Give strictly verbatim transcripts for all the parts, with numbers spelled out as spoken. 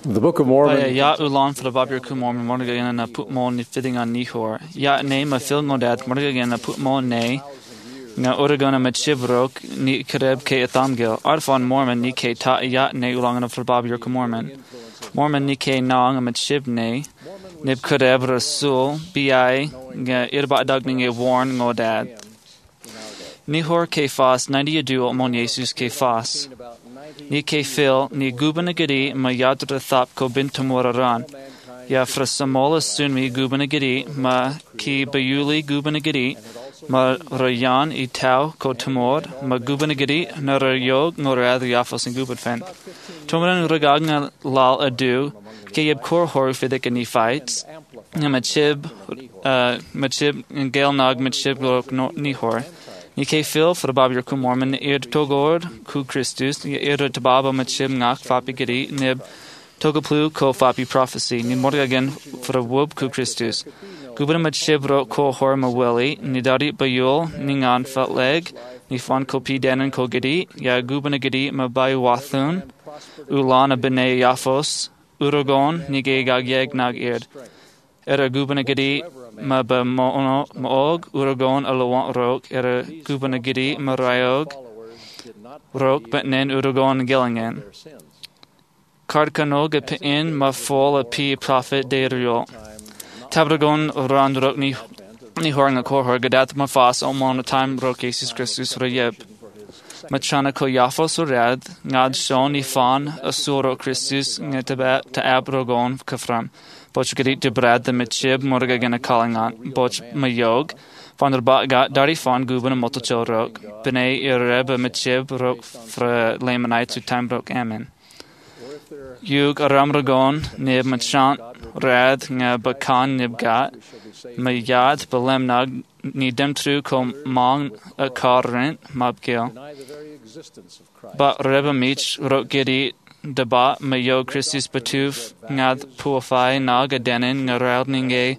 The Book of Mormon. Ya ulan for the Babir Kumorman, Morgan and a put more fitting on Nihor. Ya name a film that Morgan a put more nay. Na Oregon a Machibrok, Ni Kareb K. Athamgil, Arfon Mormon, Ni K. Ta Yat Ne Ulang for Babir Kumorman. Mormon Ni K. Nong a Machib Ne, Nib Kareb Rasul, B I, Irba Dugning a Warn Godad. Nihor K. Fas, ninety Adu, Mon Jesus K. Fas. Ni K. Phil, Ni Gubanagadi, Ma Yadra Thap Ko Bintamoraran. Ya Frasamola Sunmi Gubanagadi, Ma Ki Bayuli Gubanagadi, Ma Rayan Itau Ko Tamor, Ma Gubanagadi, Narayog, Norad Yafos and Gubanfen. Tomaran Ragagna Lal Adu, Kayab Kor Horfidik and Nephites, Machib, Machib, and Gailnog Machib Nihor. Ni K. Phil for the Babir Kumorman, Ir Togord, Ku Christus, Ir Tababa Machib Ngak Fapi Gadi, Nib Togaplu Ko Fapi Prophecy, Ni Morgagan for the Wub Ku Christus. Guban Machib Ro Ko Hor Maweli, Nidari Bayul, Ningan Fatleg, Nifan Ko Pi Danan Ko Gadi, Ya Guban Gadi Mabai Wathun, Ulana Bene Yafos, Urogon, Nige Gagyeg Nag Ird. Era Gubanagadi Maba Moog, Urogon Alawant Rok, Era Gubanagadi Marayog, Rok, but Nen Urogon Gillingen. Cardcanog a in Mafol a P Prophet de Rio. Tabragon Randrok Ni Horang a Kohor, Gadat Mafas, Omon a time Rok Jesus Christus Rayeb. Machana ko Yafos Urad, Ngad Shon Ifan, Asuro Christus, Netabat to Abrogon Kafram. Boch Gadit de Brad the Machib, Morgagana Kalingan, Boch Mayog, Vanderbat got Dari Fan Guban and Motochil Rok, Bene Ireb a Machib Rok for Lamanite to Time Rok Amen. Yug Aramragon, Nib Machant, Rad, Bakan Nibgat, Mayad, Balemnag, Nidem Tru Kom Mang a Karrent, Mabgil. But Reba Mich, Rok Giddy, Debat, Mayo Christus Batuf, Ngad Puafai, Nag Adenin, Ngaradninge,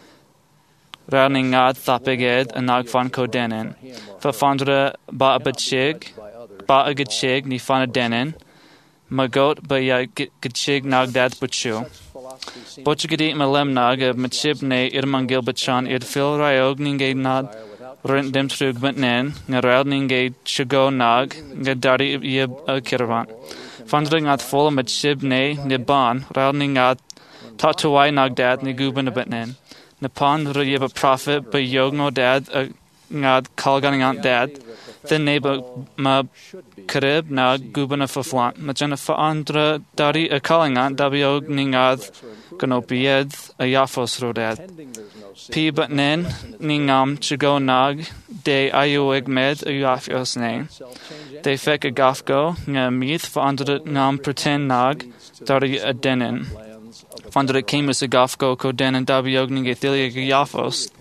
Radningad Thapeged, and Nagfan Kodenin. Fafandra Ba Bachig, Ba Agachig, Nifana Denin, Magot Baya Gachig Nagdad Buchu. Bochagadi Malemnag of Machibne, Irmangil Bachan, Idfil Ryog Ninge Nad, Rent Demtrug Batnen, Ngaradninge Chago Nag, Gadari Yib Kiravant. Funding at full Machibne, Niban, Radning at Tatuai Nagdad, Niguban a Batnen. Nipan Ryib a prophet, but Yogno Dad, a Ngad Kalganing Aunt Dad, then neighbor Ma Karib Nag Guban a Faflant, Majana Faandra Dari a Kalingant, Dabiog Ningad, Ganopied, a Yafos Rodad. P. Batnen, Ningam Chigo Nag, De Ayueg Med, a Yafios name. De Fek a Gafgo, Nga Meath, Faandra Ngam Pretend Nag, Dari a Denin. Faandra Camus a Gafgo, Koden and Dabiog Ningathilia Yafos.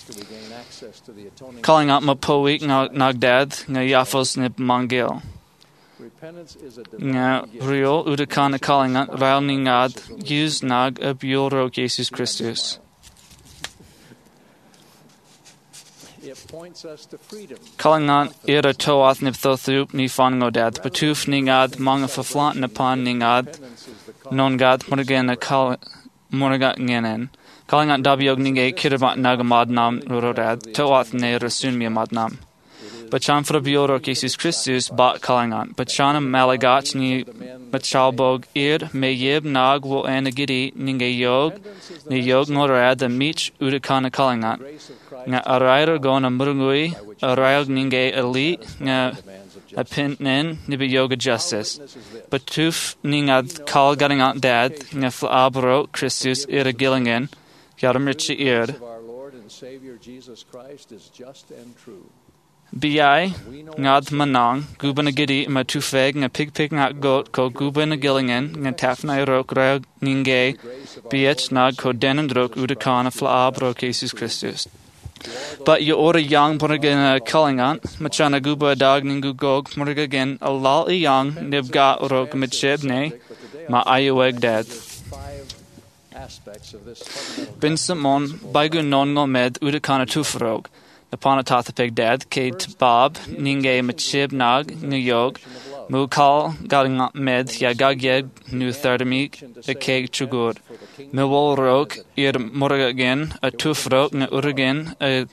Calling out Mapoik Nagdad, Nga Yafos Nib Mangil. Nga Rio Udakana calling out Rail Ningad, use Nag a Bioro Jesus Christus. Calling on Ira Toath Nipthothup Nifan Godad, Patuf Ningad, Manga Faflant Nipan Ningad, Nongad, Morgana Morgat Ngenen. Calling on Dabiog Ninge, Kirabat Nagamadnam, Rodad, Toath Ne Rasunmia Madnam. Bachan for Bioro Jesus Christus, Bat calling on. Bachanam Malagach Ni Bachalbog Ir, Mayib Nag will Anagidi, Ninge Yog, Ni Yog Norad, the Meech Udakana calling on. Nga Araira Gona Murungui, Arayog Ninge Elite, Nga Apintnen, Nibi Yoga Justice. Batuf Ningad Kal Getting Out Dad, Nga Flabro, Christus, Ira Gillingen, Yaram Richi Ir. B.I. Ngad Manang, Gubanagidi, Matufeg, Nga Pig Pig Nat Goat, Ko Gubanagillingen, Nga Tafnai Rok, Rayog Ninge, B H Nag, Ko Denandrok, Udakana, Flabro, Jesus Christus. But you order young Morgan Cullingan, Machana Guba Dog Ningu Gog, Morgan, a lal young Nibga Rok Michibne, Ma Ayueg Dad. Bin Simon, Baigu Non Med, Udakana Tufrog, the Panatathapeg Dad, Kate Bob, Ninge Machib Nag, New York, Mu kal galing med ya gagyeg nu thardamik a keg chugur. Milwol rok ir morgagen a tufrok na urgen a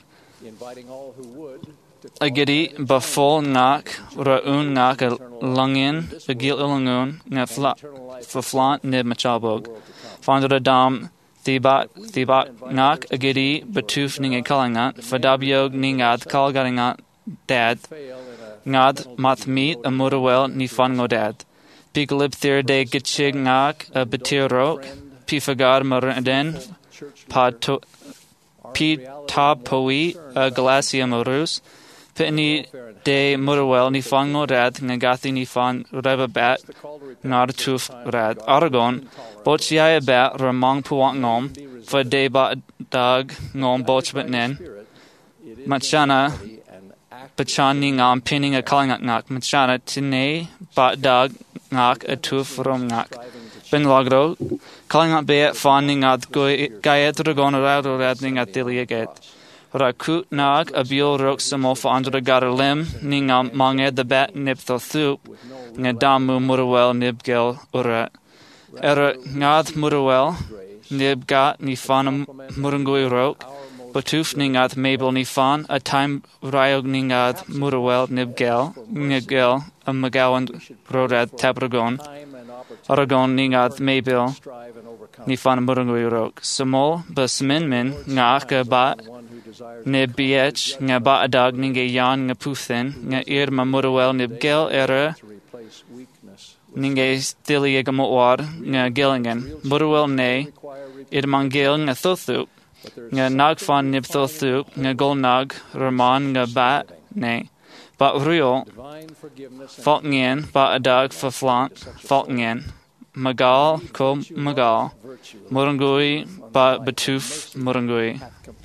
a gidi bafol ngak ra un ngak a langin a gil ilangun na fla flant nib machabog. Fandra dam Thibat, thibat ngak a gidi batuf ning a kalangat, fadabiog ningad kal galingat dad, ngad mat meet a murawel ni fan ngodad. Piglib thir de gitchig ngak a batirok, pifagad maraden, pad to, pi tab poi a glacia morus, pitni de murawel ni fan ngodad, ngagathi ni fan rebabat, ngad tuf rad. Aragon, Bochiaya bat ramang puwak ngom, for de ba dag ngom bochbat nen, machana, bachani ngam pinning a calling at ngak, machana tine bat dag ngak a tuf rom ngak. Ben lagro, calling at beat fawning at gayet dragon around or radning at diliaget. Rakut nag a biol rok samo for under the gar lim, ningam manged the bat nip tho thup, ngadamu murawel nibgel urat. Er ngad murawel, nib gat ni fan murungui rok, batuf ningad mabel ni fan, a time ryog ningad murawel nibgel, nibgel, a magawan rodad tabragon, aragon ningad mabel, ni fan murungui rok. Samol, basmin min, ngak bat, nib biech, nga ba adag ninge yan nga puthin, nga ir ma murawel nibgel era, ninge stili egamotwar nga gillingen. Murawel ne, id mangil nga thothup, nga nagfan nib thothup, nga golnag, raman nga bat ne. Bat ruel, falkngien, bat adag fa flant, falkngien. Magal, ko magal, murungui, bat batuf murungui.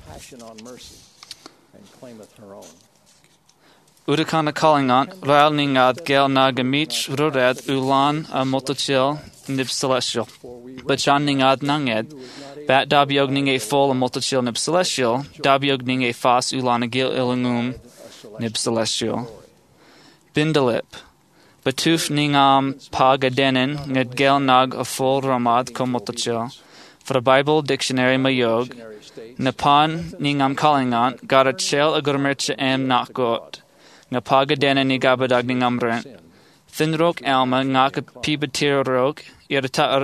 Udakana Kalingan, Raal Ningad, Gel Nagamich, Rurad, Ulan, a Motachil, Nib Celestial. Bachan Ningad Nanged, Bat Dabiog Ninge Fol, a Motachil, Nib Celestial, Dabiog Ninge Fas, Ulan, a Gil Ilangum, Nib Celestial. Bindalip, Batuf Ningam, Pagadenin, Ned Gel Nag, a Fol Ramad, Co Motachil. For the Bible Dictionary Mayog, Napan Ningam Kalingan, Garachel, a Gurmercha M. Nakgot. Nga pagadena ni gabadag ni ngambrent. Thinrok alma ngaka pibatirok ir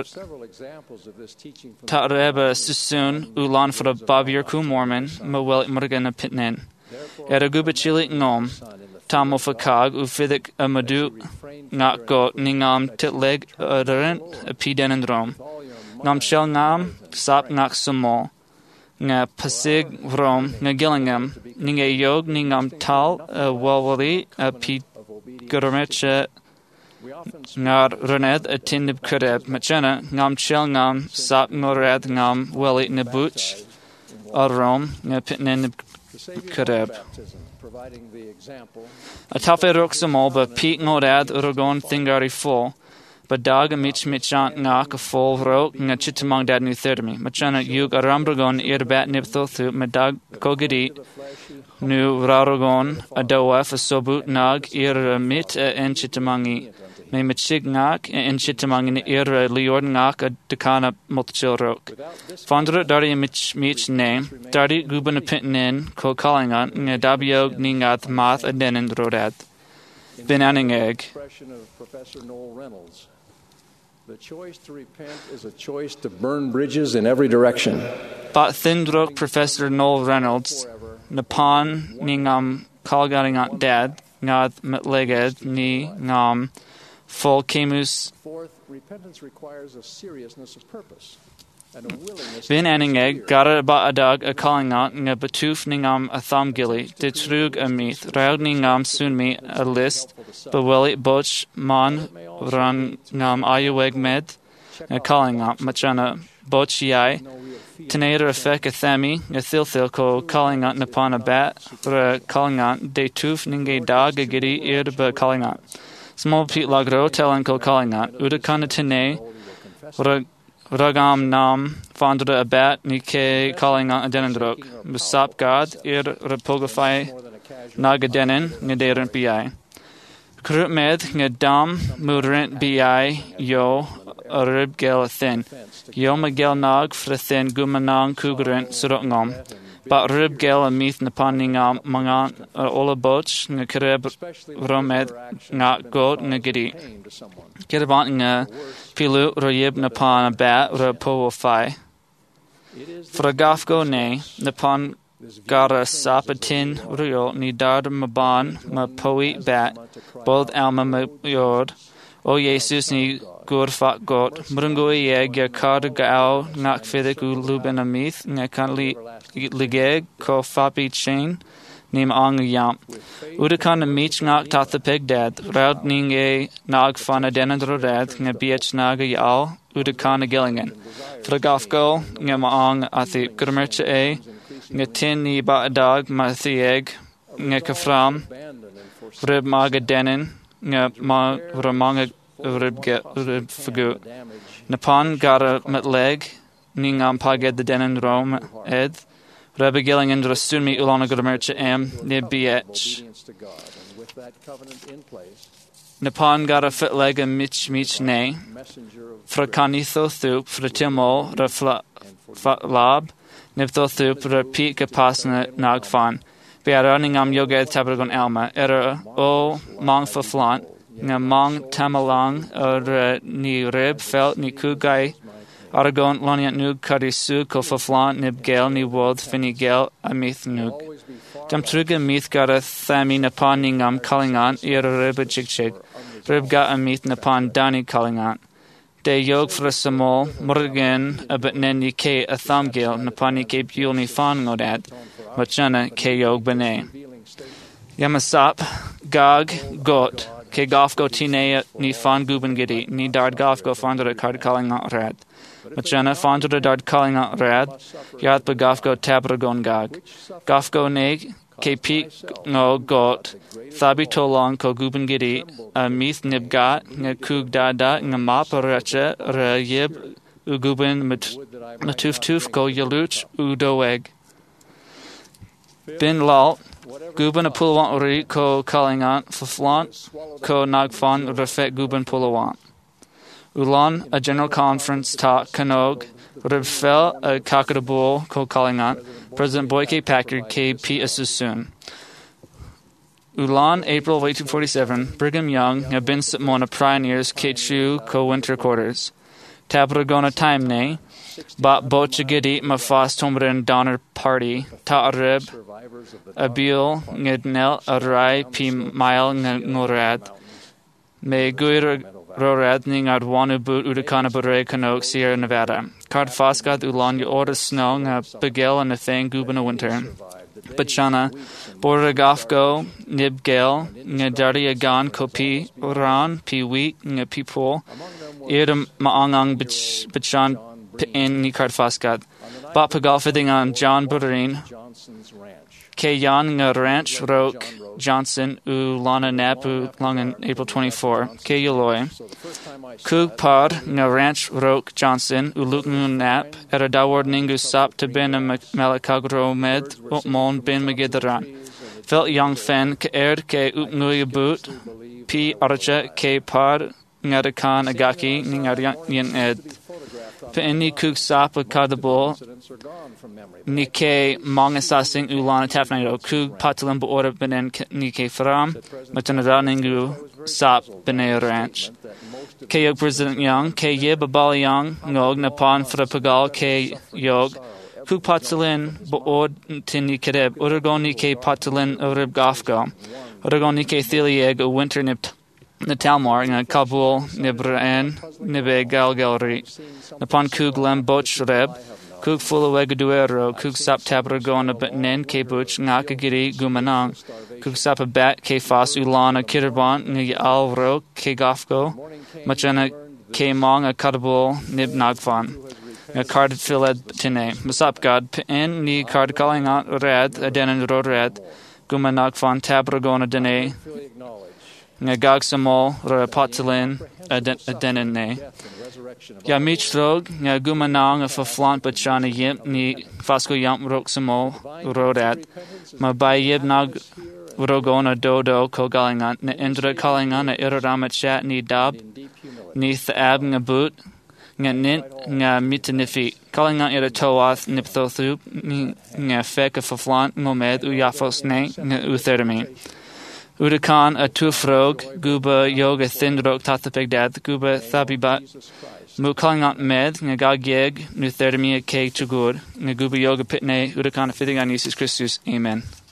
ta'reba susun ulan for a babir ku mormon mawel murgana pitnen. Era gubachili ngom tamo fakag ufidik a madu ngakgo ningam titleg adherent a pidenendrom. Ngam shell ngam sap ngak sumo. Nga pasig vrom nga gillingam ninga yog ningam tal a walwali a pi gurmeche ngar runed a tinib kureb machena ngam chel ngam sap ngorad ngam wali nebuch a rom nga pitnen kureb a tafe roxamo ba pi ngorad urogon thingari full but dag a mich michant ngak a full rok nga chitamang dad nu thermi machana yug a rambragon ir bat nib thothu medag kogidi nu rarogon a dawaf a sobut nag ir mit a en chitamangi me machig ngak en chitamangi ir liord ngak a dekana motchil rok fandra dari mich mich name dari guban a pitnen ko kalingan nga dabiog ningat math a denen rodad binaning egg. The choice to repent is a choice to burn bridges in every direction. Bat Thindrok Professor Noel Reynolds, Napan Ningam Kalgaringat Dad, Ngad Metleged Ni Ngam, Fol Kemus. Fourth, repentance requires a seriousness of purpose and a willingness. Bin Aningeg, Gara Ba Adag, a Kalingat, Nga Batuf Ningam a Thamgili, Ditrug a Meath, Raug Ningam Sunmi a List, Beweli Boch Man Ran Ngam Ayuweg Med, a Kalingat, Machana Bochiai, Tenader Effect a Thami, a Thilthil ko Kalingat Napana Bat, Ra Kalingat, De Tuf Ninge Dag a Gidi Irba Kalingat. Small Pete Lagro, Telenko Kalingat, Udakana Tene, Ragam Nam, Fandra Abat, Nike Kalingat Adenendrok, Musap God, Ir Repogafai, Nagadenen, Nadaran Pi. Krut med nga dam mudrent bi yo a rib gel a thin. Yo ma gel nog fra thin gumanang kugrent surutngom. But rib gel a meath napaningam mangan ola boch nga krib romed nga god nga gidi. Kirabant nga pilu royib napan a bat ra po fai. Fragafgo ne napan gara sapatin rio ni dard maban ma poet bat both alma ma yord o Jesus ni gur fat got mrungo ye ge card gao nak fidik u luben amith nga kanli ligeg ko fapi chain nim ang yam udakan a mich nak tat the pig dad raud ninge nag fana denandro dad nga biech naga yal udakan a gillingen fragafgo nga maang athi gurmercha a nga tin ni ba dag ma thieg nga kafram rib maga denin nga ma ramanga rib get rib fagu napan gara met leg ningam paged the denin rom ed rib gillingen rasumi ulana gurmercha am ne biech napan gara fit leg a mich mich ne frakanitho thup fratimo rafla lab Niptho thup ra peak a pasna nagfan. Be a running am yoga tabragon alma. Era o mang fa flant. Nga mang tamalang or ni rib felt ni kugai. Aragon loniant nug karisu ko fa flant nib gel ni wold fini gel a mith nug. Jam truga mith gara thami napan ningam kalingan era rib a chig chig. Rib ga a mith napan dani kalingan. De yog fra samol murgen abit neni ke a thamgil napani ke bul ni fan ngodat machana ke yog bene yamasap gag got ke gaf go tine ni fan guben gidi ni dard gaf go fandra card calling out rad machana fandra dard calling out rad yat begaf go tabragon gag gaf go neg ke peak no got thabi tolong ko guben gidi a mith nibgat nga kug dada nga maparacha ra yib u guben matuf tuf ko yaluch u doeg bin lal guben a pulawant ri ko kalingan faflant ko nagfan rafet guben pulawant ulan a general conference ta kanog ribfel a kakadabul ko kalingan President Boyke Packard K P Asusun Ulan, April of eighteen forty-seven, Brigham Young, have been Mona pioneers, K-Chu, co-winter quarters. Tabragona time ne, Bat Bochagidi, Mafas Tomren Donner Party, Ta'arib, Abil, Ngednel, Arai, P. Mile, Ngorad, Me Guir Rorad, Ning Adwanu Boot, Udakana Bure, Kanok, Sierra Nevada. Card Fosgat, Ulan, Order Snow, Begel, and Nathang, Gubana Winter. Bachana, Boragafgo, Nibgel, Ngedari Agan, Kopi, Uran, Pi Wheat, Ngapipol, Irdam Maangang Bachan, in Nikard Fosgat, Bapagalfiding on John Budarin, Kayan Nga Ranch, Roke, Johnson, U Lana Napu, Long in April twenty-fourth, K Yaloy, Kug Pod, Nga Ranch, Roke, Johnson, U Luknu Nap, Era Daward Ningu Sap to Ben Malakagro Med, Upmon Ben Magidaran, Felt Young Fen, K Erd, K Upnuya Boot, P Archa, K Pod, Ngadakan Agaki, Ningaryan Ed. Pe'eni Kug Sap, Kadabol, Nike Mangasasing Ulana Tafnaito, Kug Patalim Order Benen Nike Fram, Matanadaningu Sap Bene Ranch. K Yog President Young, K Yib Abali Young, Nog Napan Frapagal, K Yog, Kug Patalin Boord Tini Kadeb, Uragon Nike Patalin Urib Gafgo, Uragon Nike Thilieg, a winter nipt. Natalmar, nga Kabul, Nibran, Nibe Galgalri, Napan Kug Lem Boch Reb, Kug Fulawegaduero, Kug Sap Tabragona Batnen, K Buch, Ngakagiri, Gumanang, Kug Sap Bat, K Fas Ulana, Kirbant, Nga Alvro, K Gafko, Machana, K Mong, a Kadabul, Nib Nagfan, Nga Card Filed Tine, Masap God, Pin, Ni Card Calling Out Rad, Adenan Rodred, Gumanagfan, Tabragona Dene, Nga Gagsamol, Ra Patalin, Adenene. Ya Michrog, Nga Gumanang, a Faflant Bachana Yimp, Ni Fasco Yamp Roxamol, Rodat, Ma Bay Yib Nag Urogona dodo ko galingan na indra kalingan na irorama chat ni dab ni thab nga boot nga nint nga mitanifi kalingan ira toath nipthothup nga feka faflant ngomed uyafos ne nga uthermin. Udakan a tufrog guba yoga thindrok tatapegdad guba thabibat mu kalingan med nga gagyeg nu thermi ke chugur nga guba yoga pitne udakan fitting on Jesus Christus. Amen.